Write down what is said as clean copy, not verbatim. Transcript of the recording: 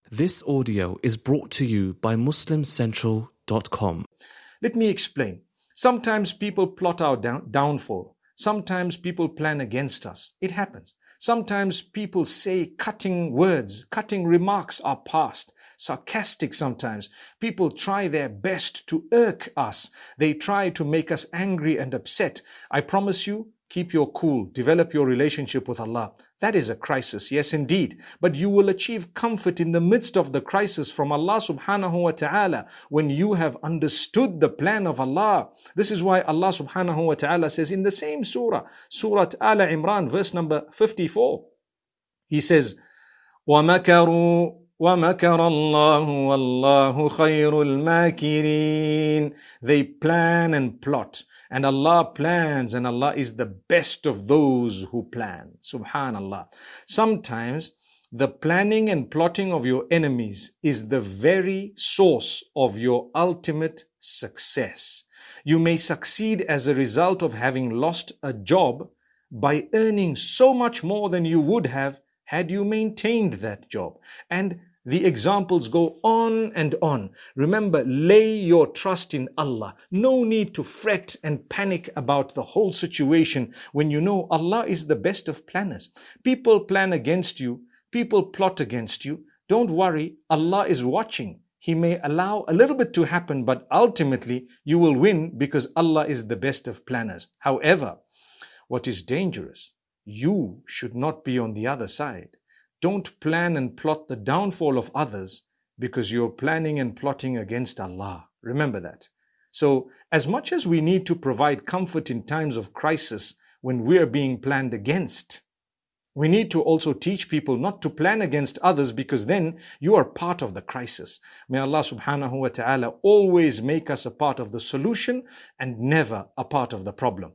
This audio is brought to you by MuslimCentral.com. Let me explain. Sometimes people plot our downfall. Sometimes people plan against us. It happens. Sometimes people say cutting words, cutting remarks are passed. Sarcastic sometimes. People try their best to irk us. They try to make us angry and upset. I promise you, keep your cool, develop your relationship with Allah. That is a crisis, yes indeed. But you will achieve comfort in the midst of the crisis from Allah subhanahu wa ta'ala when you have understood the plan of Allah. This is why Allah subhanahu wa ta'ala says in the same surah, Surah Al Imran, verse number 54. He says, وَمَكَرُوا وَمَكَرَ اللَّهُ وَاللَّهُ خَيْرُ الْمَاكِرِينَ. They plan and plot, and Allah plans, and Allah is the best of those who plan. Subhanallah. Sometimes the planning and plotting of your enemies is the very source of your ultimate success. You may succeed as a result of having lost a job by earning so much more than you would have had you maintained that job. And the examples go on and on. Remember, lay your trust in Allah. No need to fret and panic about the whole situation when you know Allah is the best of planners. People plan against you. People plot against you. Don't worry, Allah is watching. He may allow a little bit to happen, but ultimately you will win because Allah is the best of planners. However, what is dangerous, you should not be on the other side. Don't plan and plot the downfall of others because you're planning and plotting against Allah. Remember that. So, as much as we need to provide comfort in times of crisis when we're being planned against, we need to also teach people not to plan against others because then you are part of the crisis. May Allah subhanahu wa ta'ala always make us a part of the solution and never a part of the problem.